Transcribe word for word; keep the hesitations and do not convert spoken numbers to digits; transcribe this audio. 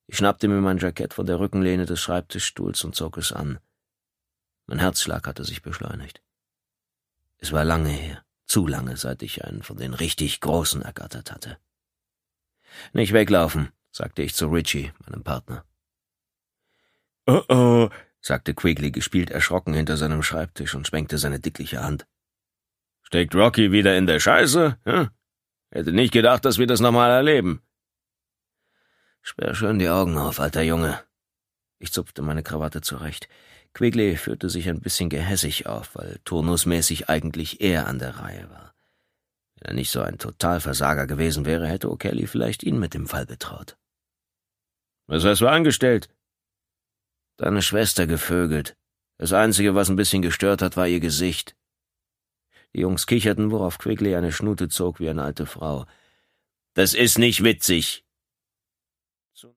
Ich schnappte mir mein Jackett von der Rückenlehne des Schreibtischstuhls und zog es an. Mein Herzschlag hatte sich beschleunigt. Es war lange her, zu lange, seit ich einen von den richtig Großen ergattert hatte. »Nicht weglaufen«, sagte ich zu Richie, meinem Partner. »Oh oh«, sagte Quigley gespielt erschrocken hinter seinem Schreibtisch und schwenkte seine dickliche Hand. »Steckt Rocky wieder in der Scheiße? Hm? Hätte nicht gedacht, dass wir das nochmal erleben.« »Sperr schön die Augen auf, alter Junge.« Ich zupfte meine Krawatte zurecht. Quigley führte sich ein bisschen gehässig auf, weil turnusmäßig eigentlich er an der Reihe war. Wenn er nicht so ein Totalversager gewesen wäre, hätte O'Kelly vielleicht ihn mit dem Fall betraut. »Was hast du angestellt?« »Deine Schwester gevögelt. Das Einzige, was ein bisschen gestört hat, war ihr Gesicht.« Die Jungs kicherten, worauf Quigley eine Schnute zog wie eine alte Frau. »Das ist nicht witzig«,